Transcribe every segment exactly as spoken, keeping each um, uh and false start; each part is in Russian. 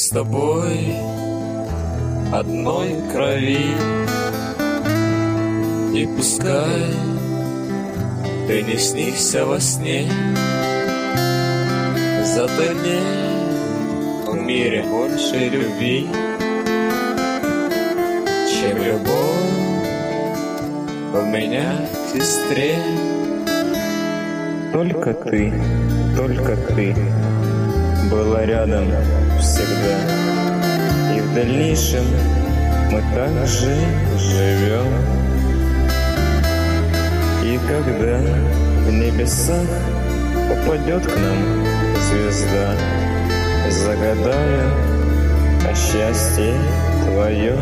с тобой одной крови, и пускай ты не снишься во сне, зато нет в мире больше любви, чем любовь у меня к сестре. Только ты, только ты была рядом всегда, и в дальнейшем мы так же живем. И когда в небесах упадет к нам звезда, загадаю о счастье твоем.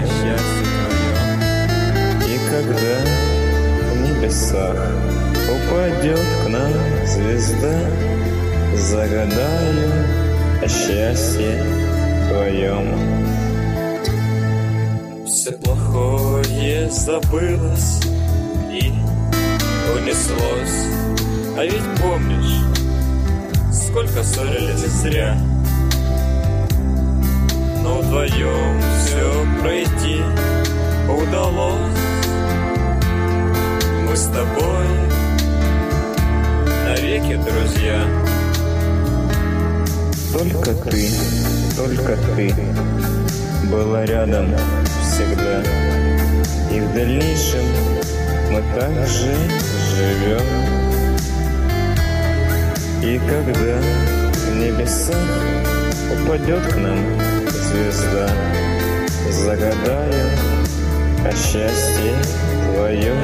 И когда в небесах упадет к нам звезда, загадаю о счастье твоем. Все плохое забылось и унеслось, а ведь помнишь, сколько ссорились зря. Но вдвоем все пройти удалось. Мы с тобой навеки друзья. Только ты, только ты была рядом всегда, и в дальнейшем мы так же живем. И когда в небесах упадет к нам звезда, загадаю о счастье твоем.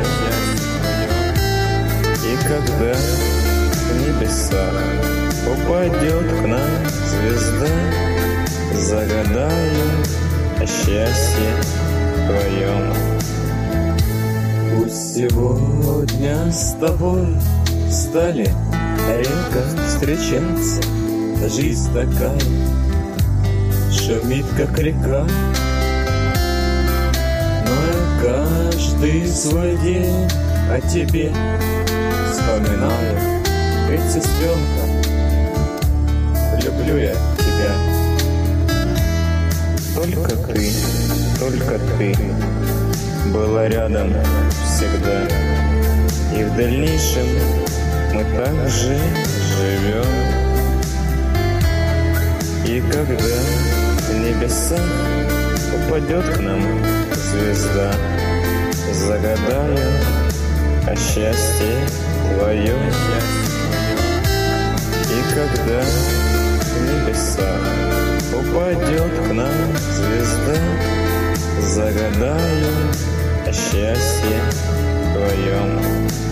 И когда в небесах упадет к нам звезда, загадаю о счастье твоем. Пусть сегодня с тобой стали редко встречаться, жизнь такая шумит, как река, но я каждый свой день о тебе вспоминаю. Ведь, сестренка, люблю я тебя. Только ты, только ты была рядом всегда, и в дальнейшем мы так же живем. И когда в небесах упадет к нам звезда, загадаю о счастье твоем. И когда в небесах упадет к нам звезда, загадаю о счастье твоем.